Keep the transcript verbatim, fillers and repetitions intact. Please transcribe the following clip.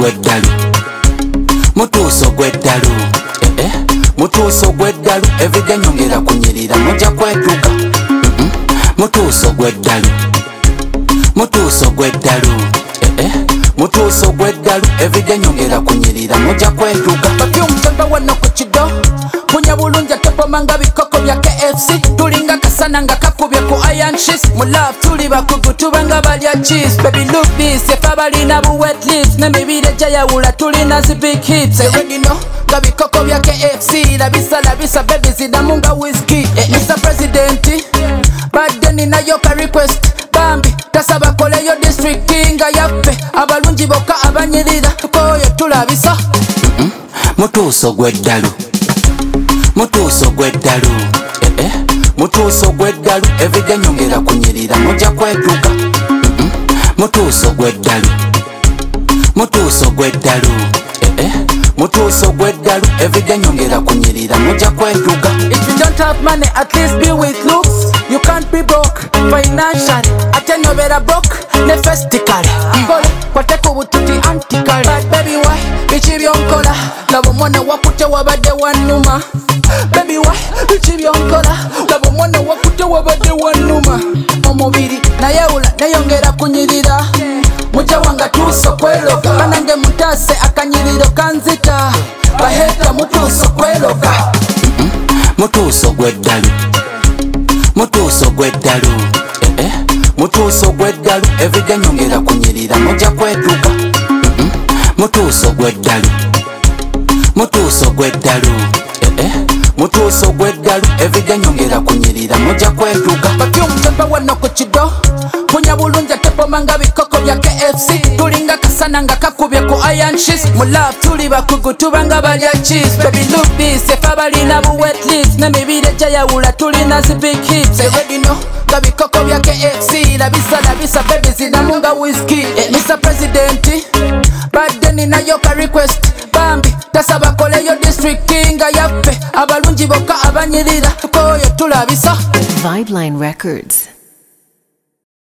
gweddalu mutuuso gweddalu eh eh mutuuso gweddalu everyday nyongera kunyirira mujja kwetuka mutuuso gweddalu mutuuso gweddalu eh eh mutuuso gweddalu everyday nyongera kunyirira mujja kwetuka perfume temba wano ku kido punya bulungi atepomanga bikoko bya K F C tulinga kasana nga kakubye ku iron sheets mu love tuli bakugu tubanga balya cheese baby look this if abalina bu wet lips nemibire jayawula tulina zi big hips already know nga bikoko bya K F C labisa labisa baby zidamunga whiskey eh, Mister President badde ninayo ka request bambi tasaba koleyo district kinga yaffe abalungi bokka abanyirira tukoyo tulabisa mm -mm. mutuuso gweddalu mutuuso gweddalu eh eh mutuuso gweddalu everyday nyongera kunyirira mujja kwetuka mm -mm. mutuuso gweddalu mutuuso gweddalu eh eh mutuuso gweddalu everyday nyongera kunyirira mujja kwetuka if you don't have money at least be with looks you can't be broke financially ate nobera broke ne festival kole kwateko bututi antikale but baby why bichi byonkola labo mwana wakute wabadde wanuma baby why bichi byonkola labo mwana wakute wabadde wanuma omubiri nayawula nayongera kunyirira mujja wanga tuuso kweloga banange mutase akanyiriro kanzita baheta mutuuso kweloga mutuuso gweddalu mutuuso gweddalu eh eh mutuuso gweddalu everyday nyongera kunyirira mujja kwetuka mutuuso gweddalu mutuuso gweddalu eh eh mutuuso gweddalu everyday nyongera kunyirira mujja kwetuka perfume temba wano ku kido punya bulungi atepomanga bikoko bya K F C tulinga kasana nga kakubye ku iron sheets mu love tuli bakugu tubanga balya cheese baby look this if abalina bu wet lips nemibire jayawula tulina zi big hips already know nga bikoko bya K F C labisa labisa baby zinamunga whiskey eh, Mister President badde ninayo ka request bambi tasaba koleyo district kinga yaffe abalungi bokka abanyirira tukoyo tulabisa Vibeline Records.